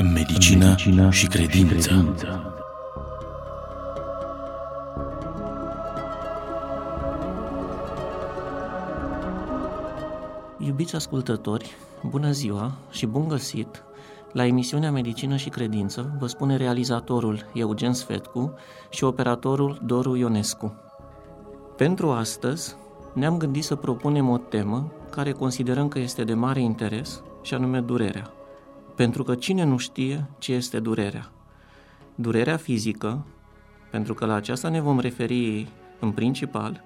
Medicină și credință. Iubiți ascultători, bună ziua și bun găsit la emisiunea Medicină și Credință, vă spune realizatorul Eugen Sfetcu și operatorul Doru Ionescu. Pentru astăzi ne-am gândit să propunem o temă care considerăm că este de mare interes, și anume durerea. Pentru că cine nu știe ce este durerea? Durerea fizică, pentru că la aceasta ne vom referi în principal,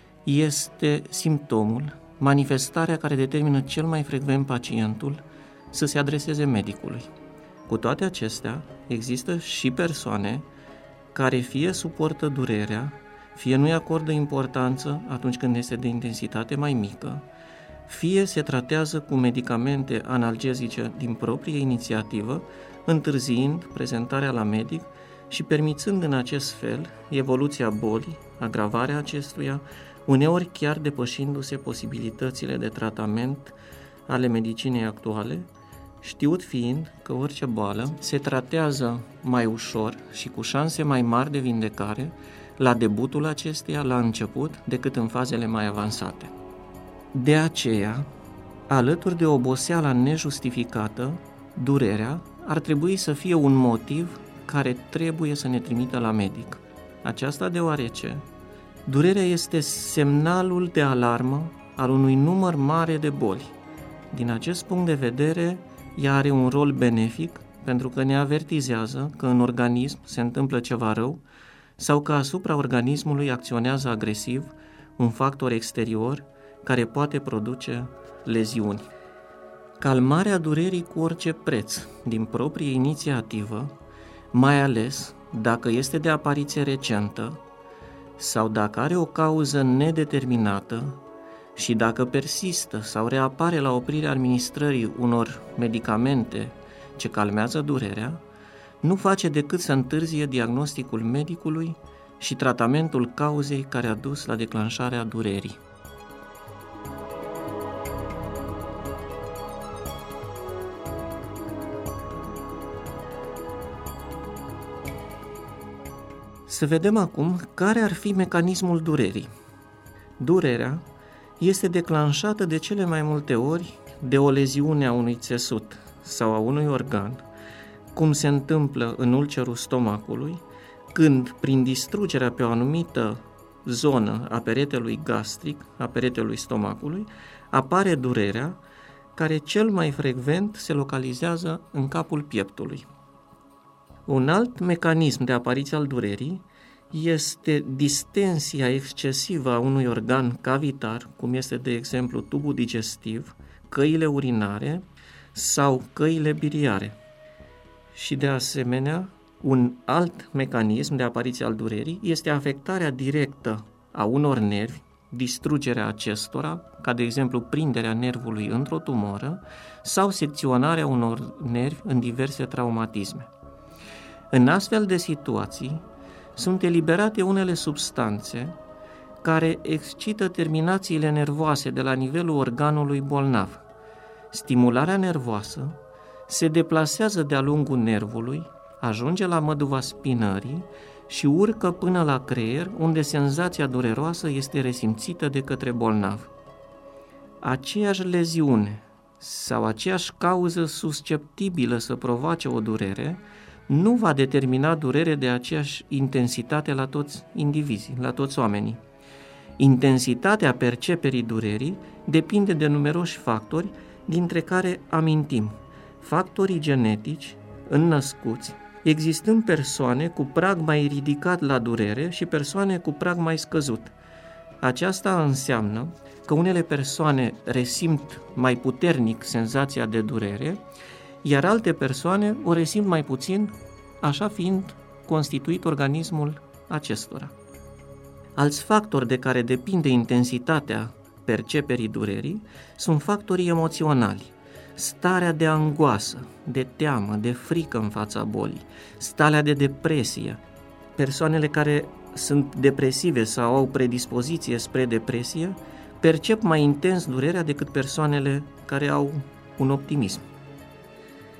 este simptomul, manifestarea care determină cel mai frecvent pacientul să se adreseze medicului. Cu toate acestea, există și persoane care fie suportă durerea, fie nu-i acordă importanță atunci când este de intensitate mai mică, fie se tratează cu medicamente analgezice din proprie inițiativă, întârziind prezentarea la medic și permițând în acest fel evoluția bolii, agravarea acestuia, uneori chiar depășindu-se posibilitățile de tratament ale medicinei actuale, știut fiind că orice boală se tratează mai ușor și cu șanse mai mari de vindecare la debutul acesteia, la început, decât în fazele mai avansate. De aceea, alături de oboseala nejustificată, durerea ar trebui să fie un motiv care trebuie să ne trimită la medic. Aceasta deoarece durerea este semnalul de alarmă al unui număr mare de boli. Din acest punct de vedere, ea are un rol benefic pentru că ne avertizează că în organism se întâmplă ceva rău sau că asupra organismului acționează agresiv un factor exterior care poate produce leziuni. Calmarea durerii cu orice preț, din proprie inițiativă, mai ales dacă este de apariție recentă sau dacă are o cauză nedeterminată și dacă persistă sau reapare la oprirea administrării unor medicamente ce calmează durerea, nu face decât să întârzie diagnosticul medicului și tratamentul cauzei care a dus la declanșarea durerii. Să vedem acum care ar fi mecanismul durerii. Durerea este declanșată de cele mai multe ori de o leziune a unui țesut sau a unui organ, cum se întâmplă în ulcerul stomacului, când, prin distrugerea pe o anumită zonă a peretelui gastric, a peretelui stomacului, apare durerea, care cel mai frecvent se localizează în capul pieptului. Un alt mecanism de apariție al durerii este distensia excesivă a unui organ cavitar, cum este, de exemplu, tubul digestiv, căile urinare sau căile biliare. Și, de asemenea, un alt mecanism de apariție al durerii este afectarea directă a unor nervi, distrugerea acestora, ca de exemplu prinderea nervului într-o tumoră sau secționarea unor nervi în diverse traumatisme. În astfel de situații sunt eliberate unele substanțe care excită terminațiile nervoase de la nivelul organului bolnav. Stimularea nervoasă se deplasează de-a lungul nervului, ajunge la măduva spinării și urcă până la creier, unde senzația dureroasă este resimțită de către bolnav. Aceeași leziune sau aceeași cauză susceptibilă să provoace o durere nu va determina durere de aceeași intensitate la toți indivizii, la toți oamenii. Intensitatea perceperii durerii depinde de numeroși factori, dintre care amintim factorii genetici, înnăscuți, existând persoane cu prag mai ridicat la durere și persoane cu prag mai scăzut. Aceasta înseamnă că unele persoane resimt mai puternic senzația de durere, iar alte persoane o resimt mai puțin, așa fiind constituit organismul acestora. Alți factori de care depinde intensitatea perceperii durerii sunt factorii emoționali, starea de angoasă, de teamă, de frică în fața bolii, starea de depresie. Persoanele care sunt depresive sau au predispoziție spre depresie percep mai intens durerea decât persoanele care au un optimism.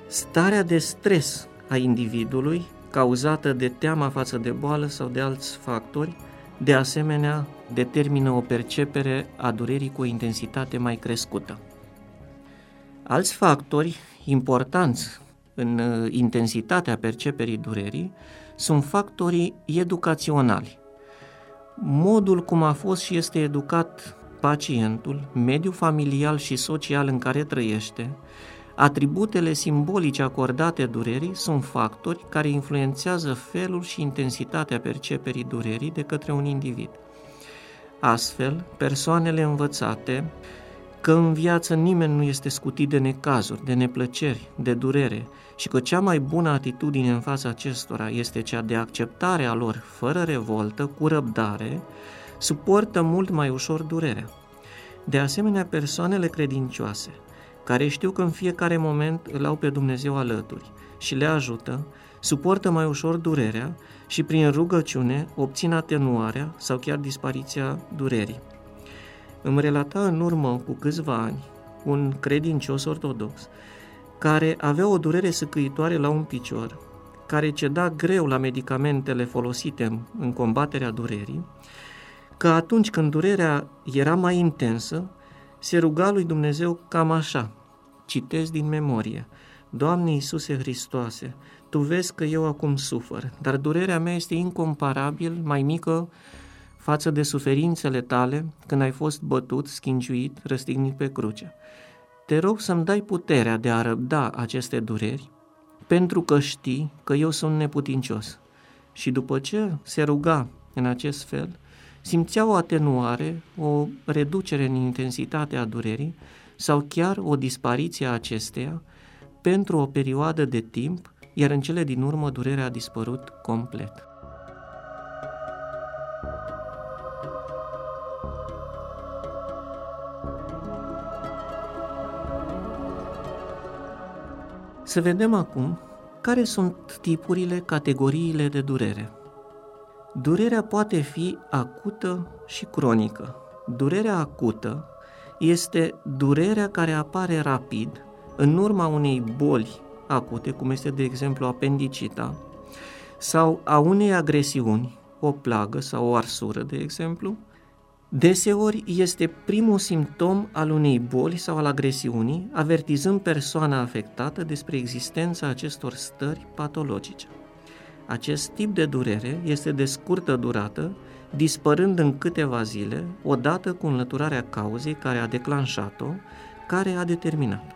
Starea de stres a individului, cauzată de teama față de boală sau de alți factori, de asemenea, determină o percepere a durerii cu o intensitate mai crescută. Alți factori importanți în intensitatea perceperii durerii sunt factorii educaționali. Modul cum a fost și este educat pacientul, mediul familial și social în care trăiește, atributele simbolice acordate durerii sunt factori care influențează felul și intensitatea perceperii durerii de către un individ. Astfel, persoanele învățate că în viață nimeni nu este scutit de necazuri, de neplăceri, de durere și că cea mai bună atitudine în fața acestora este cea de acceptare a lor fără revoltă, cu răbdare, suportă mult mai ușor durerea. De asemenea, persoanele credincioase, care știu că în fiecare moment îl au pe Dumnezeu alături și le ajută, suportă mai ușor durerea și prin rugăciune obțin atenuarea sau chiar dispariția durerii. Îmi relata în urmă cu câțiva ani un credincios ortodox care avea o durere săcăitoare la un picior, care ceda greu la medicamentele folosite în combaterea durerii, că atunci când durerea era mai intensă, se ruga lui Dumnezeu cam așa, citez din memorie: Doamne Iisuse Hristoase, Tu vezi că eu acum sufăr, dar durerea mea este incomparabil mai mică față de suferințele Tale când ai fost bătut, schingiuit, răstignit pe cruce. Te rog să-mi dai puterea de a răbda aceste dureri, pentru că știi că eu sunt neputincios. Și după ce se ruga în acest fel, simțea o atenuare, o reducere în intensitatea durerii sau chiar o dispariție a acesteia pentru o perioadă de timp, iar în cele din urmă durerea a dispărut complet. Să vedem acum care sunt tipurile, categoriile de durere. Durerea poate fi acută și cronică. Durerea acută este durerea care apare rapid în urma unei boli acute, cum este de exemplu apendicita, sau a unei agresiuni, o plagă sau o arsură, de exemplu. Deseori este primul simptom al unei boli sau al agresiunii, avertizând persoana afectată despre existența acestor stări patologice. Acest tip de durere este de scurtă durată, dispărând în câteva zile, odată cu înlăturarea cauzei care a declanșat-o, care a determinat-o.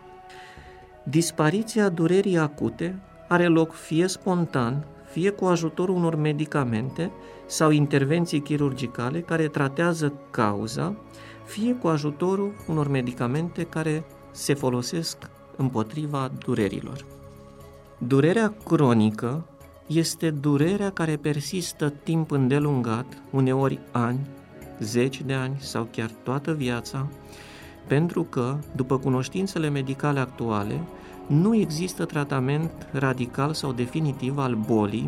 Dispariția durerii acute are loc fie spontan, fie cu ajutorul unor medicamente sau intervenții chirurgicale care tratează cauza, fie cu ajutorul unor medicamente care se folosesc împotriva durerilor. Durerea cronică este durerea care persistă timp îndelungat, uneori ani, zeci de ani sau chiar toată viața, pentru că, după cunoștințele medicale actuale, nu există tratament radical sau definitiv al bolii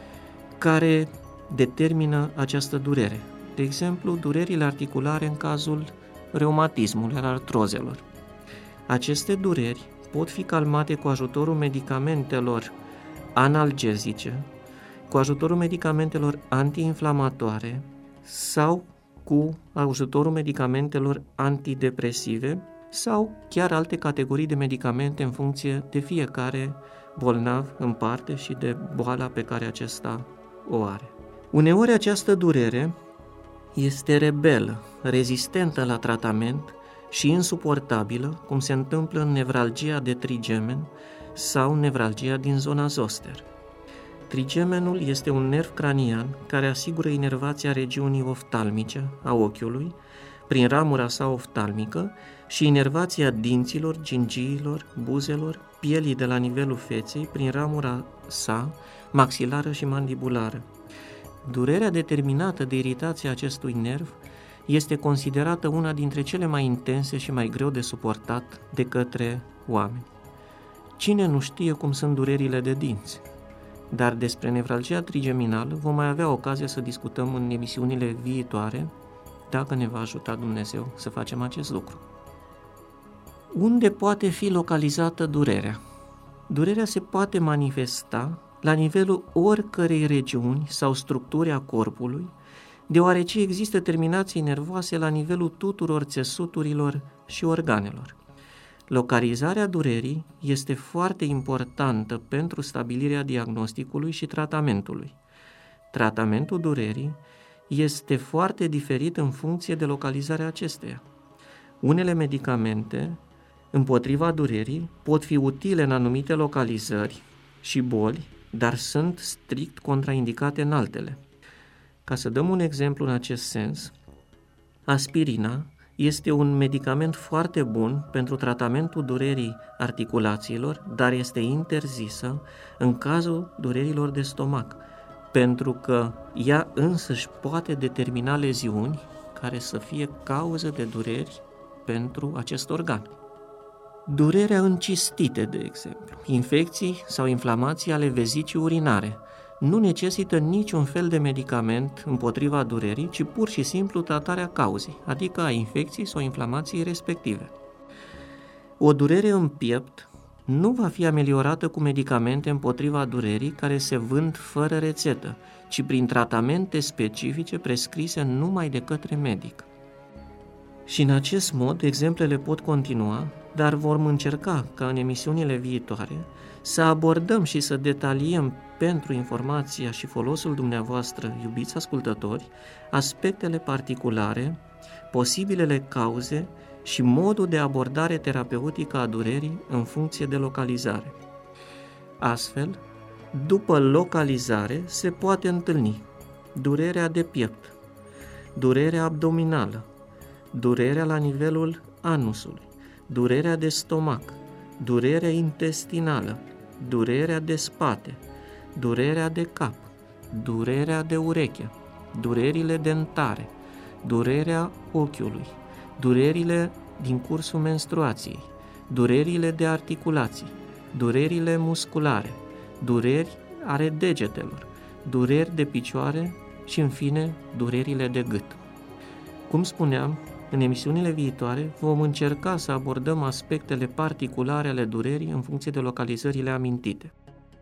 care determină această durere. De exemplu, durerile articulare în cazul reumatismului, al artrozelor. Aceste dureri pot fi calmate cu ajutorul medicamentelor analgezice, cu ajutorul medicamentelor antiinflamatoare sau cu ajutorul medicamentelor antidepresive sau chiar alte categorii de medicamente în funcție de fiecare bolnav în parte și de boala pe care acesta o are. Uneori această durere este rebelă, rezistentă la tratament și insuportabilă, cum se întâmplă în nevralgia de trigemen sau nevralgia din zona zoster. Trigemenul este un nerv cranian care asigură inervația regiunii oftalmice a ochiului prin ramura sa oftalmică și inervația dinților, gingiilor, buzelor, pielii de la nivelul feței prin ramura sa maxilară și mandibulară. Durerea determinată de iritația acestui nerv este considerată una dintre cele mai intense și mai greu de suportat de către oameni. Cine nu știe cum sunt durerile de dinți? Dar despre nevralgia trigeminală vom mai avea ocazia să discutăm în emisiunile viitoare, dacă ne va ajuta Dumnezeu să facem acest lucru. Unde poate fi localizată durerea? Durerea se poate manifesta la nivelul oricărei regiuni sau structuri a corpului, deoarece există terminații nervoase la nivelul tuturor țesuturilor și organelor. Localizarea durerii este foarte importantă pentru stabilirea diagnosticului și tratamentului. Tratamentul durerii este foarte diferit în funcție de localizarea acesteia. Unele medicamente împotriva durerii pot fi utile în anumite localizări și boli, dar sunt strict contraindicate în altele. Ca să dăm un exemplu în acest sens, aspirina este un medicament foarte bun pentru tratamentul durerii articulațiilor, dar este interzisă în cazul durerilor de stomac, pentru că ea însăși poate determina leziuni care să fie cauză de dureri pentru acest organ. Durerea în cistite, de exemplu, infecții sau inflamații ale vezicii urinare, nu necesită niciun fel de medicament împotriva durerii, ci pur și simplu tratarea cauzei, adică a infecției sau inflamației respective. O durere în piept nu va fi ameliorată cu medicamente împotriva durerii care se vând fără rețetă, ci prin tratamente specifice prescrise numai de către medic. Și în acest mod, exemplele pot continua, dar vom încerca ca în emisiunile viitoare să abordăm și să detaliem pentru informația și folosul dumneavoastră, iubiți ascultători, aspectele particulare, posibilele cauze și modul de abordare terapeutică a durerii în funcție de localizare. Astfel, după localizare se poate întâlni durerea de piept, durerea abdominală, durerea la nivelul anusului, durerea de stomac, durerea intestinală, durerea de spate, durerea de cap, durerea de ureche, durerile dentare, durerea ochiului, durerile din cursul menstruației, durerile de articulații, durerile musculare, dureri ale degetelor, dureri de picioare și, în fine, durerile de gât. Cum spuneam, în emisiunile viitoare vom încerca să abordăm aspectele particulare ale durerii în funcție de localizările amintite.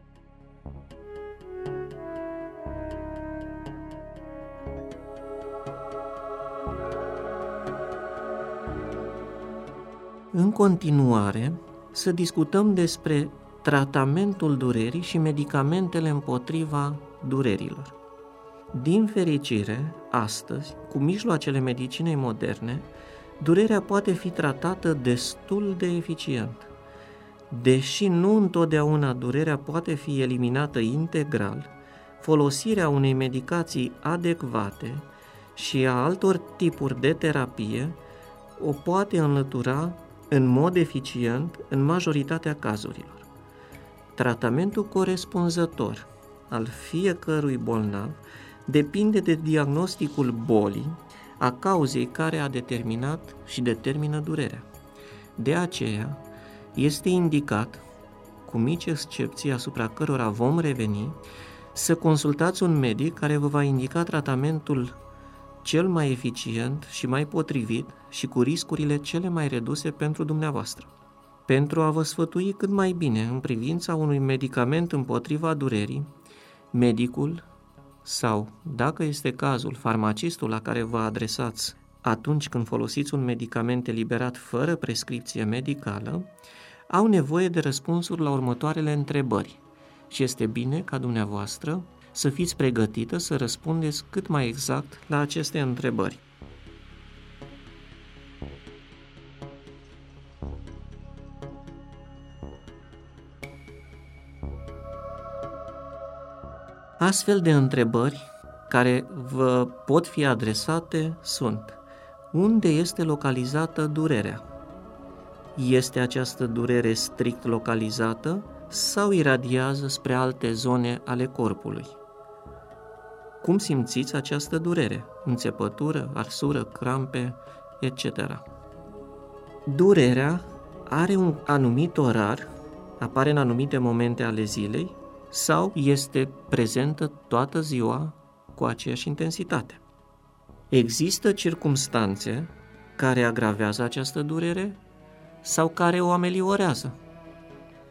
În continuare, să discutăm despre tratamentul durerii și medicamentele împotriva durerilor. Din fericire, astăzi, cu mijloacele medicinei moderne, durerea poate fi tratată destul de eficient. Deși nu întotdeauna durerea poate fi eliminată integral, folosirea unei medicații adecvate și a altor tipuri de terapie o poate înlătura în mod eficient în majoritatea cazurilor. Tratamentul corespunzător al fiecărui bolnav depinde de diagnosticul bolii, a cauzei care a determinat și determină durerea. De aceea, este indicat, cu mici excepții asupra cărora vom reveni, să consultați un medic care vă va indica tratamentul cel mai eficient și mai potrivit și cu riscurile cele mai reduse pentru dumneavoastră. Pentru a vă sfătui cât mai bine în privința unui medicament împotriva durerii, medicul sau, dacă este cazul, farmacistul la care vă adresați atunci când folosiți un medicament eliberat fără prescripție medicală, au nevoie de răspunsuri la următoarele întrebări și este bine ca dumneavoastră să fiți pregătită să răspundeți cât mai exact la aceste întrebări. Astfel de întrebări care vă pot fi adresate sunt: unde este localizată durerea? Este această durere strict localizată sau iradiază spre alte zone ale corpului? Cum simțiți această durere? Înțepătură, arsură, crampe, etc. Durerea are un anumit orar, apare în anumite momente ale zilei sau este prezentă toată ziua cu aceeași intensitate. Există circumstanțe care agravează această durere sau care o ameliorează.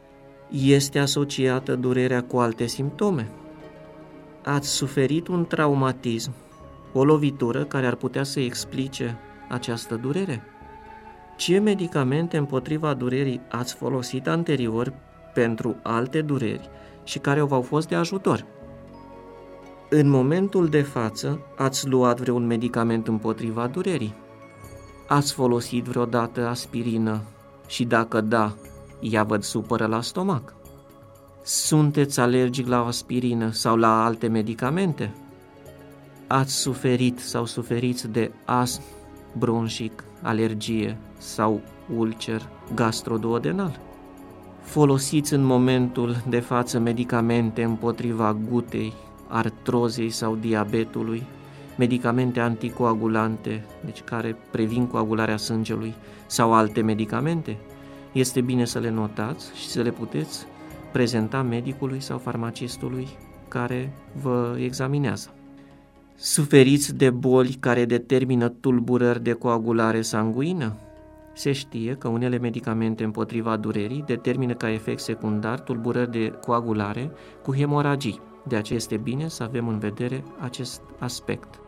Este asociată durerea cu alte simptome? Ați suferit un traumatism, o lovitură care ar putea să explice această durere? Ce medicamente împotriva durerii ați folosit anterior pentru alte dureri și care v-au fost de ajutor? În momentul de față, ați luat vreun medicament împotriva durerii? Ați folosit vreodată aspirină și dacă da, ea vă supără la stomac? Sunteți alergic la aspirină sau la alte medicamente? Ați suferit sau suferiți de astm bronșic, alergie sau ulcer gastroduodenal? Folosiți în momentul de față medicamente împotriva gutei, artrozei sau diabetului, medicamente anticoagulante, deci care previn coagularea sângelui, sau alte medicamente? Este bine să le notați și să le puteți prezenta medicului sau farmacistului care vă examinează. Suferiți de boli care determină tulburări de coagulare sanguină? Se știe că unele medicamente împotriva durerii determină ca efect secundar tulburări de coagulare cu hemoragii. De aceea este bine să avem în vedere acest aspect.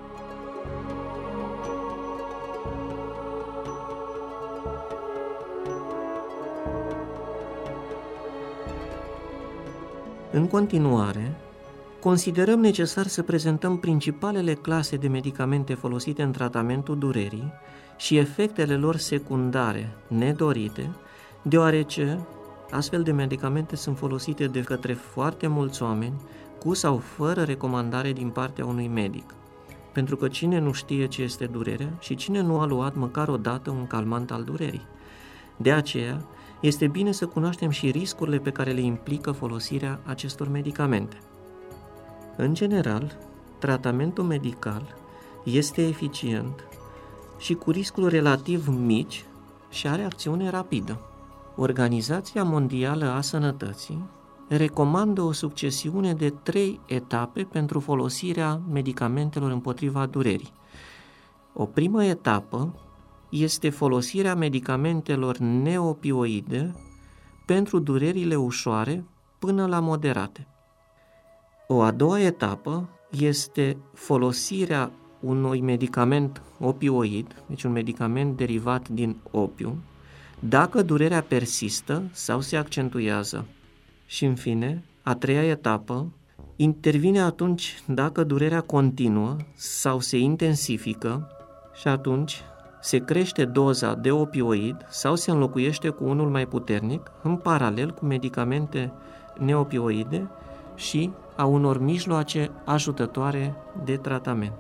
În continuare, considerăm necesar să prezentăm principalele clase de medicamente folosite în tratamentul durerii și efectele lor secundare nedorite, deoarece astfel de medicamente sunt folosite de către foarte mulți oameni cu sau fără recomandare din partea unui medic. Pentru că cine nu știe ce este durerea și cine nu a luat măcar o dată un calmant al durerii. De aceea, este bine să cunoaștem și riscurile pe care le implică folosirea acestor medicamente. În general, tratamentul medical este eficient și cu riscuri relativ mici și are acțiune rapidă. Organizația Mondială a Sănătății recomandă o succesiune de 3 etape pentru folosirea medicamentelor împotriva durerii. O primă etapă este folosirea medicamentelor neopioide pentru durerile ușoare până la moderate. O a doua etapă este folosirea unui medicament opioid, deci un medicament derivat din opiu, dacă durerea persistă sau se accentuează. Și în fine, a treia etapă intervine atunci dacă durerea continuă sau se intensifică și atunci se crește doza de opioid sau se înlocuiește cu unul mai puternic, în paralel cu medicamente neopioide și a unor mijloace ajutătoare de tratament.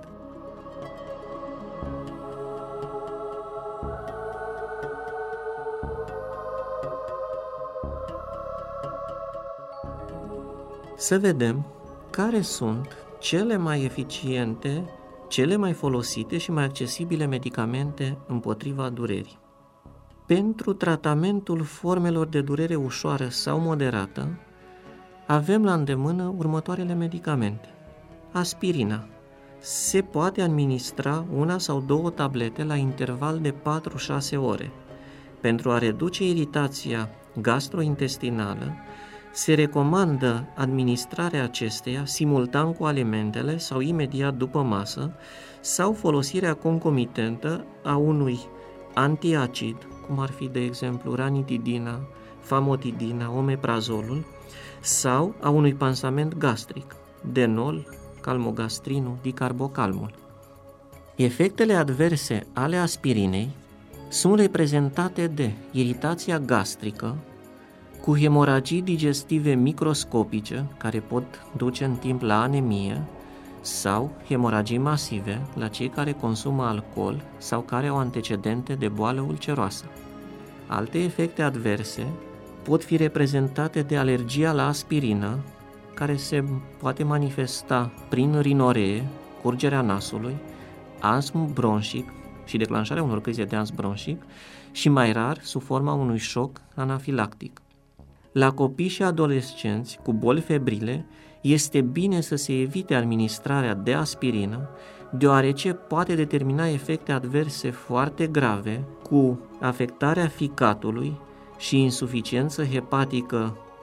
Să vedem care sunt cele mai eficiente, cele mai folosite și mai accesibile medicamente împotriva durerii. Pentru tratamentul formelor de durere ușoară sau moderată, avem la îndemână următoarele medicamente. Aspirina. Se poate administra 1 sau 2 tablete la interval de 4-6 ore. Pentru a reduce iritația gastrointestinală, se recomandă administrarea acesteia simultan cu alimentele sau imediat după masă sau folosirea concomitentă a unui antiacid, cum ar fi de exemplu ranitidina, famotidina, omeprazolul, sau a unui pansament gastric, Denol, calmogastrinul, dicarbocalmul. Efectele adverse ale aspirinei sunt reprezentate de iritația gastrică, cu hemoragii digestive microscopice, care pot duce în timp la anemie, sau hemoragii masive la cei care consumă alcool sau care au antecedente de boală ulceroasă. Alte efecte adverse pot fi reprezentate de alergia la aspirină, care se poate manifesta prin rinoree, curgerea nasului, astm bronșic și declanșarea unor crize de astm bronșic și mai rar sub forma unui șoc anafilactic. La copii și adolescenți cu boli febrile este bine să se evite administrarea de aspirină, deoarece poate determina efecte adverse foarte grave cu afectarea ficatului și insuficiență hepatică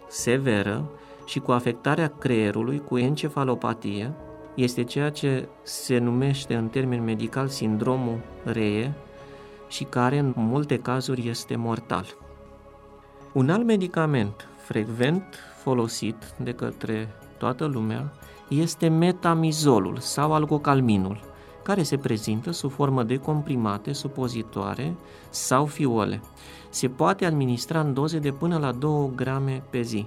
severă și cu afectarea creierului, cu encefalopatie. Este ceea ce se numește în termen medical sindromul Reye și care în multe cazuri este mortal. Un alt medicament frecvent folosit de către toată lumea este metamizolul sau algocalminul, care se prezintă sub formă de comprimate, supozitoare sau fiole. Se poate administra în doze de până la 2 grame pe zi.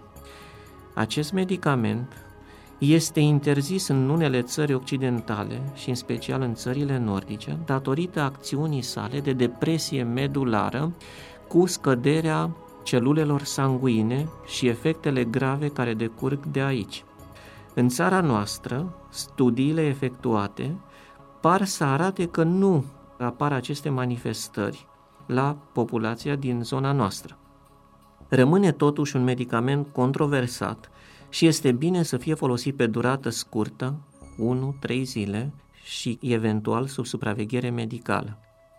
Acest medicament este interzis în unele țări occidentale și în special în țările nordice, datorită acțiunii sale de depresie medulară cu scăderea celulelor sanguine și efectele grave care decurg de aici. În țara noastră, studiile efectuate par să arate că nu apar aceste manifestări la populația din zona noastră. Rămâne totuși un medicament controversat și este bine să fie folosit pe durată scurtă, 1-3 zile și eventual sub supraveghere medicală.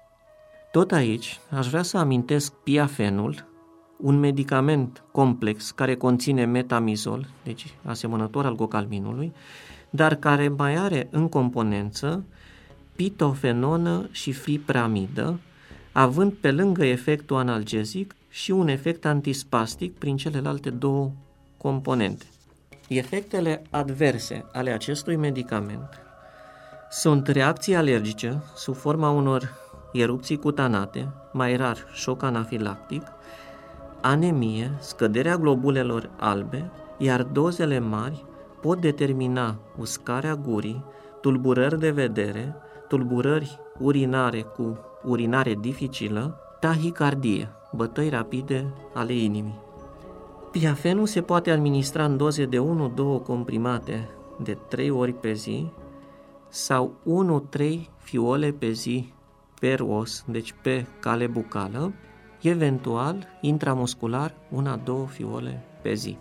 Tot aici aș vrea să amintesc piafenul, un medicament complex care conține metamizol, deci asemănător algocalminului, dar care mai are în componență pitofenonă și fipramidă, având pe lângă efectul analgezic și un efect antispastic prin celelalte 2 componente. Efectele adverse ale acestui medicament sunt reacții alergice sub forma unor erupții cutanate, mai rar șoc anafilactic, anemie, scăderea globulelor albe, iar dozele mari pot determina uscarea gurii, tulburări de vedere, tulburări urinare cu urinare dificilă, tahicardie, bătăi rapide ale inimii. Piafenul se poate administra în doze de 1-2 comprimate de 3 ori pe zi sau 1-3 fiole pe zi per os, deci pe cale bucală, eventual intramuscular 1-2 fiole pe zi.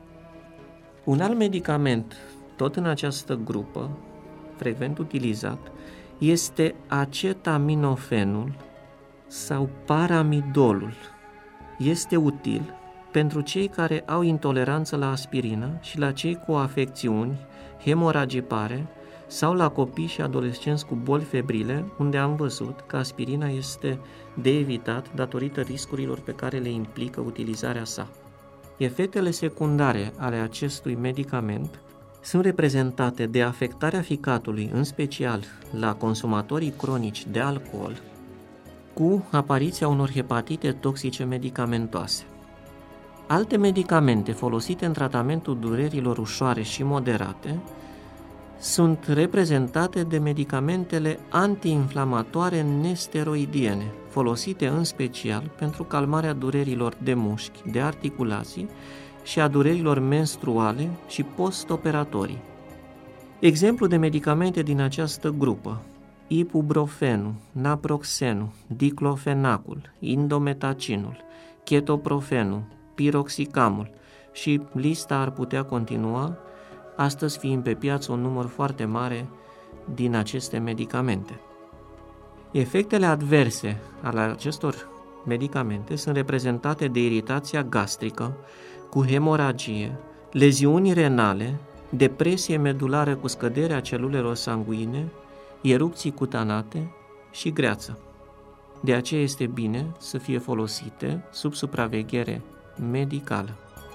Un alt medicament, tot în această grupă, frecvent utilizat, este acetaminofenul sau paramidolul. Este util pentru cei care au intoleranță la aspirină și la cei cu afecțiuni hemoragipare sau la copii și adolescenți cu boli febrile, unde am văzut că aspirina este de evitat datorită riscurilor pe care le implică utilizarea sa. Efectele secundare ale acestui medicament sunt reprezentate de afectarea ficatului, în special la consumatorii cronici de alcool, cu apariția unor hepatite toxice medicamentoase. Alte medicamente folosite în tratamentul durerilor ușoare și moderate sunt reprezentate de medicamentele antiinflamatoare nesteroidiene, folosite în special pentru calmarea durerilor de mușchi, de articulații și a durerilor menstruale și postoperatorii. Exemplu de medicamente din această grupă: ibuprofenul, naproxenul, diclofenacul, indometacinul, chetoprofenul, piroxicamul și lista ar putea continua, astăzi fiind pe piață un număr foarte mare din aceste medicamente. Efectele adverse ale acestor medicamente sunt reprezentate de iritația gastrică cu hemoragie, leziuni renale, depresie medulară cu scăderea celulelor sanguine, erupții cutanate și greață. De aceea este bine să fie folosite sub supraveghere medicală.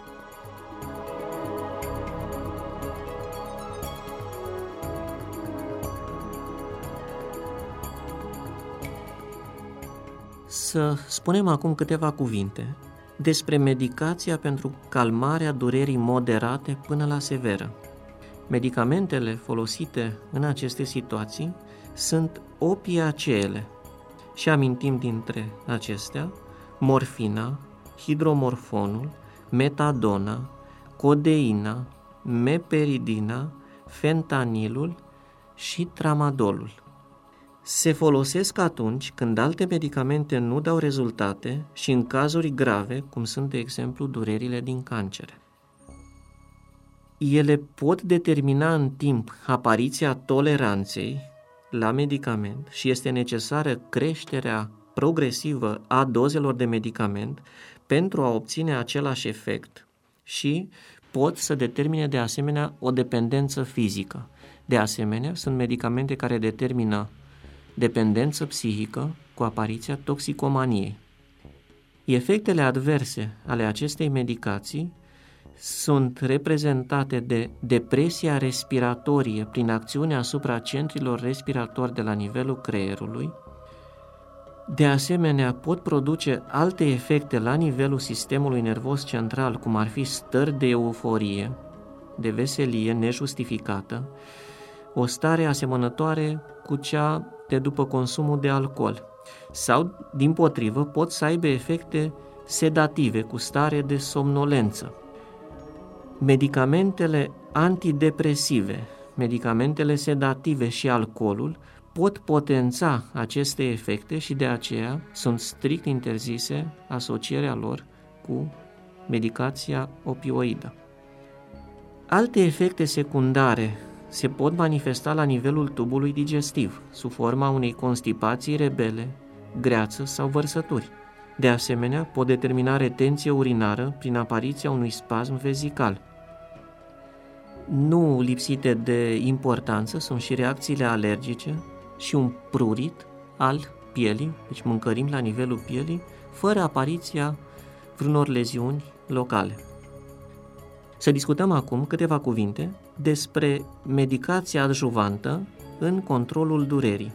Să spunem acum câteva cuvinte despre medicația pentru calmarea durerii moderate până la severă. Medicamentele folosite în aceste situații sunt opiaceele și amintim dintre acestea morfina, hidromorfonul, metadona, codeina, meperidina, fentanilul și tramadolul. Se folosesc atunci când alte medicamente nu dau rezultate și în cazuri grave, cum sunt, de exemplu, durerile din cancere. Ele pot determina în timp apariția toleranței la medicament și este necesară creșterea progresivă a dozelor de medicament pentru a obține același efect și pot să determine de asemenea o dependență fizică. De asemenea, sunt medicamente care determină dependență psihică cu apariția toxicomaniei. Efectele adverse ale acestei medicații sunt reprezentate de depresia respiratorie prin acțiune asupra centrilor respiratori de la nivelul creierului. De asemenea, pot produce alte efecte la nivelul sistemului nervos central, cum ar fi stări de euforie, de veselie nejustificată, o stare asemănătoare cu cea de după consumul de alcool, sau, dimpotrivă, pot să aibă efecte sedative cu stare de somnolență. Medicamentele antidepresive, medicamentele sedative și alcoolul pot potența aceste efecte și de aceea sunt strict interzise asocierea lor cu medicația opioidă. Alte efecte secundare se pot manifesta la nivelul tubului digestiv, sub forma unei constipații rebele, greață sau vărsături. De asemenea, pot determina retenție urinară prin apariția unui spasm vezical. Nu lipsite de importanță sunt și reacțiile alergice și un prurit al pielii, deci mâncărim la nivelul pielii, fără apariția vreunor leziuni locale. Să discutăm acum câteva cuvinte despre medicația adjuvantă în controlul durerii.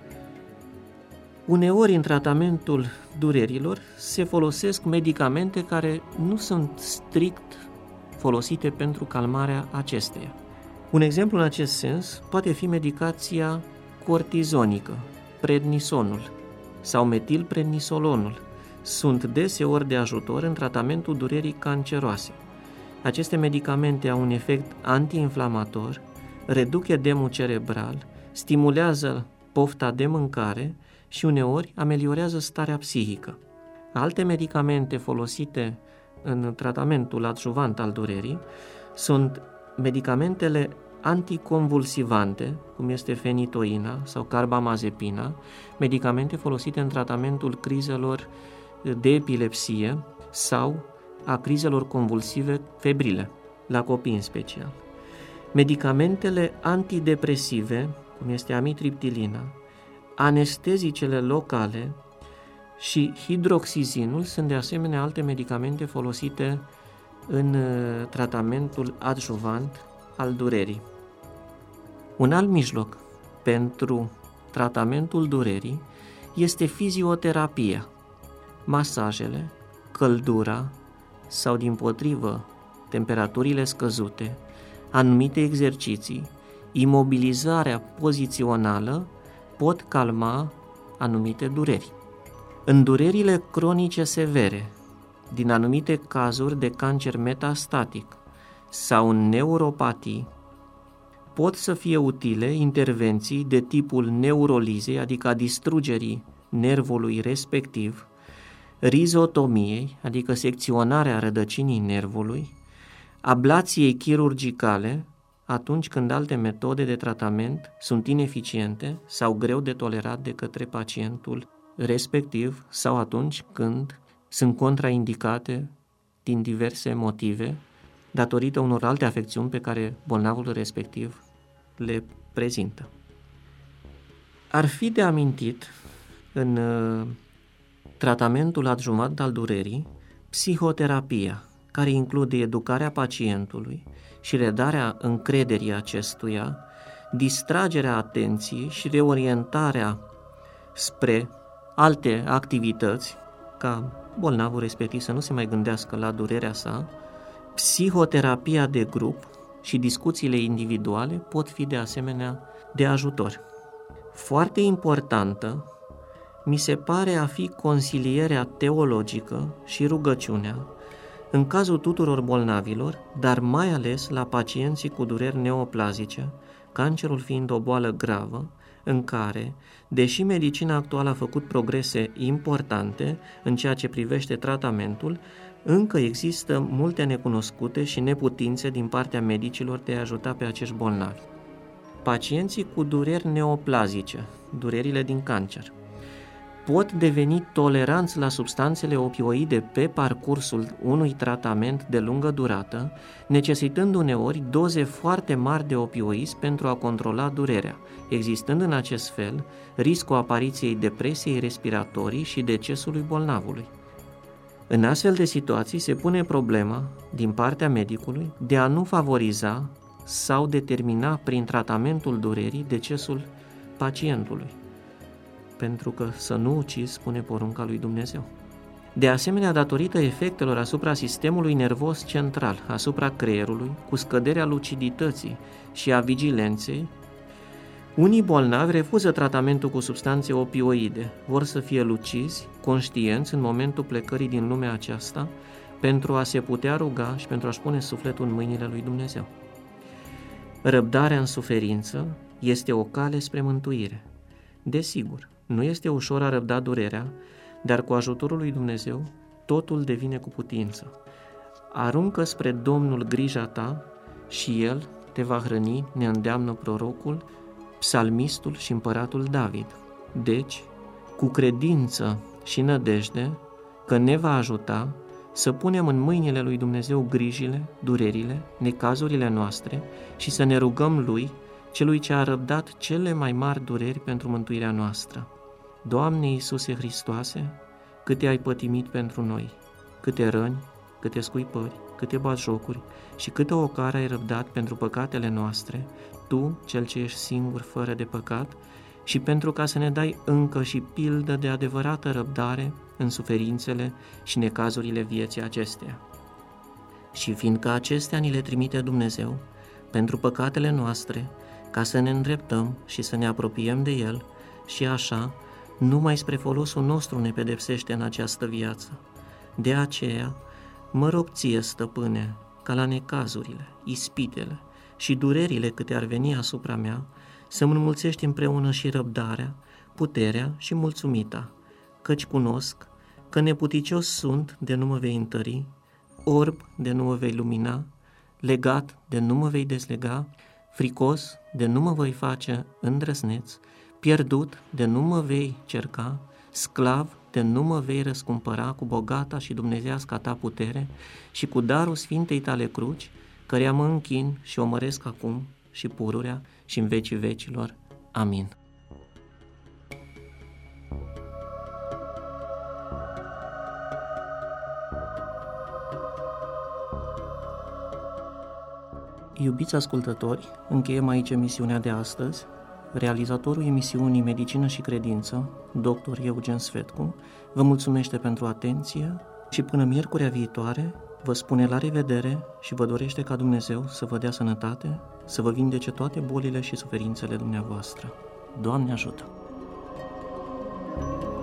Uneori, în tratamentul durerilor, se folosesc medicamente care nu sunt strict folosite pentru calmarea acesteia. Un exemplu în acest sens poate fi medicația cortizonică, prednisonul sau metilprednisolonul. Sunt deseori de ajutor în tratamentul durerii canceroase. Aceste medicamente au un efect antiinflamator, reduc edemul cerebral, stimulează pofta de mâncare și uneori ameliorează starea psihică. Alte medicamente folosite în tratamentul adjuvant al durerii sunt medicamentele anticonvulsivante, cum este fenitoina sau carbamazepina, medicamente folosite în tratamentul crizelor de epilepsie sau a crizelor convulsive febrile, la copii în special. Medicamentele antidepresive, cum este amitriptilina, anestezicele locale și hidroxizinul sunt de asemenea alte medicamente folosite în tratamentul adjuvant al durerii. Un alt mijloc pentru tratamentul durerii este fizioterapia, masajele, căldura sau, dimpotrivă, temperaturile scăzute, anumite exerciții, imobilizarea pozițională pot calma anumite dureri. În durerile cronice severe, din anumite cazuri de cancer metastatic sau în neuropatii, pot să fie utile intervenții de tipul neurolizei, adică a distrugerii nervului respectiv, rizotomiei, adică secționarea rădăcinii nervului, ablației chirurgicale, atunci când alte metode de tratament sunt ineficiente sau greu de tolerat de către pacientul respectiv sau atunci când sunt contraindicate din diverse motive datorită unor alte afecțiuni pe care bolnavul respectiv le prezintă. Ar fi de amintit în tratamentul adjuvant al durerii psihoterapia, care include educarea pacientului și redarea încrederii acestuia, distragerea atenției și reorientarea spre alte activități, ca bolnavul respectiv să nu se mai gândească la durerea sa. Psihoterapia de grup și discuțiile individuale pot fi de asemenea de ajutor. Foarte importantă mi se pare a fi consilierea teologică și rugăciunea în cazul tuturor bolnavilor, dar mai ales la pacienții cu dureri neoplazice, cancerul fiind o boală gravă, în care, deși medicina actuală a făcut progrese importante în ceea ce privește tratamentul, încă există multe necunoscute și neputințe din partea medicilor de a ajuta pe acești bolnavi. Pacienții cu dureri neoplazice, durerile din cancer, pot deveni toleranți la substanțele opioide pe parcursul unui tratament de lungă durată, necesitând uneori doze foarte mari de opioizi pentru a controla durerea, existând în acest fel riscul apariției depresiei respiratorii și decesului bolnavului. În astfel de situații se pune problema, din partea medicului, de a nu favoriza sau determina prin tratamentul durerii decesul pacientului, pentru că să nu ucizi, spune porunca lui Dumnezeu. De asemenea, datorită efectelor asupra sistemului nervos central, asupra creierului, cu scăderea lucidității și a vigilenței, unii bolnavi refuză tratamentul cu substanțe opioide, vor să fie lucizi, conștienți în momentul plecării din lumea aceasta, pentru a se putea ruga și pentru a-și pune sufletul în mâinile lui Dumnezeu. Răbdarea în suferință este o cale spre mântuire. Desigur, nu este ușor a răbda durerea, dar cu ajutorul lui Dumnezeu totul devine cu putință. Aruncă spre Domnul grija ta și El te va hrăni, ne îndeamnă prorocul, psalmistul și împăratul David. Deci, cu credință și nădejde că ne va ajuta să punem în mâinile lui Dumnezeu grijile, durerile, necazurile noastre și să ne rugăm Lui, Celui ce a răbdat cele mai mari dureri pentru mântuirea noastră. Doamne Iisuse Hristoase, câte ai pătimit pentru noi, câte răni, câte scuipări, câte batjocuri și câte ocară ai răbdat pentru păcatele noastre, Tu, Cel ce ești singur, fără de păcat, și pentru ca să ne dai încă și pildă de adevărată răbdare în suferințele și necazurile vieții acesteia. Și fiindcă acestea ni le trimite Dumnezeu pentru păcatele noastre, ca să ne îndreptăm și să ne apropiem de El, și așa, numai spre folosul nostru ne pedepsește în această viață. De aceea, mă rog ție, Stăpâne, ca la necazurile, ispitele și durerile câte ar veni asupra mea, să-mi înmulțești împreună și răbdarea, puterea și mulțumita, căci cunosc că neputicios sunt de nu mă vei întări, orb de nu mă vei lumina, legat de nu mă vei dezlega, fricos de nu mă voi face îndrăzneț, pierdut de nu mă vei cerca, sclav de nu mă vei răscumpăra cu bogata și dumnezeiasca ta putere și cu darul Sfintei tale cruci, căreia mă închin și o măresc acum și pururea și în vecii vecilor. Amin. Iubiți ascultători, încheiem aici emisiunea de astăzi. Realizatorul emisiunii Medicină și Credință, dr. Eugen Svetcu, vă mulțumește pentru atenție și până miercurea viitoare vă spune la revedere și vă dorește ca Dumnezeu să vă dea sănătate, să vă vindece toate bolile și suferințele dumneavoastră. Doamne ajută!